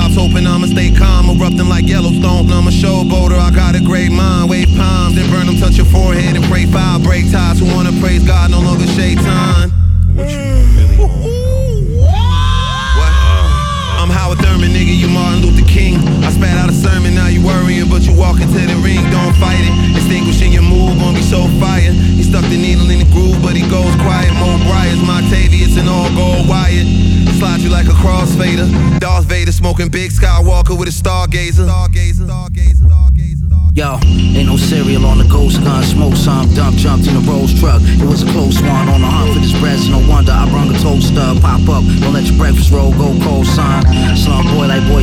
rooftops, hoping I'ma stay calm, erupting like Yellowstone. I'm a showboater, I got a great mind. Wave palms, then burn them, touch your forehead and pray fire. Break ties, who wanna praise God, no longer shade time. What you really want? What? I'm Howard Thurman, nigga, you Martin Luther King. I spat out a sermon, now you worrying, but you walk into the ring, don't fight it. Extinguishing your move, gon' be so fire. He stuck the needle in the groove, but he goes quiet. Mo Bryars, Montavious, and all gold wired. Slide you like a crossfader. Darth Vader smoking big Skywalker with a stargazer. Yo, ain't no cereal on the ghost gun. Smoke some, jumped in a Rolls truck. It was a close one, on the hunt for this bread. No wonder I brung a toaster. Pop up, don't let your breakfast roll go cold, son. Slum boy like boy